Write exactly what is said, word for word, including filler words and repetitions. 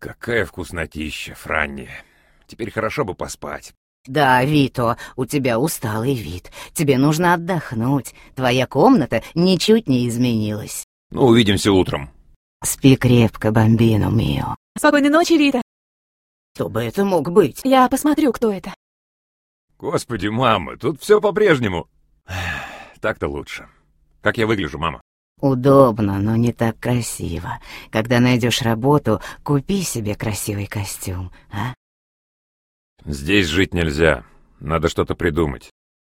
Какая вкуснотища, Франни. Теперь хорошо бы поспать. Да, Вито, у тебя усталый вид. Тебе нужно отдохнуть. Твоя комната ничуть не изменилась. Ну, увидимся утром. Спи крепко, бамбино мио. Спокойной ночи, Вита. Кто бы это мог быть? Я посмотрю, кто это. Господи, мама, тут все по-прежнему. Так-то лучше. Как я выгляжу, мама? Удобно, но не так красиво. Когда найдешь работу, купи себе красивый костюм, а? Здесь жить нельзя. Надо что-то придумать.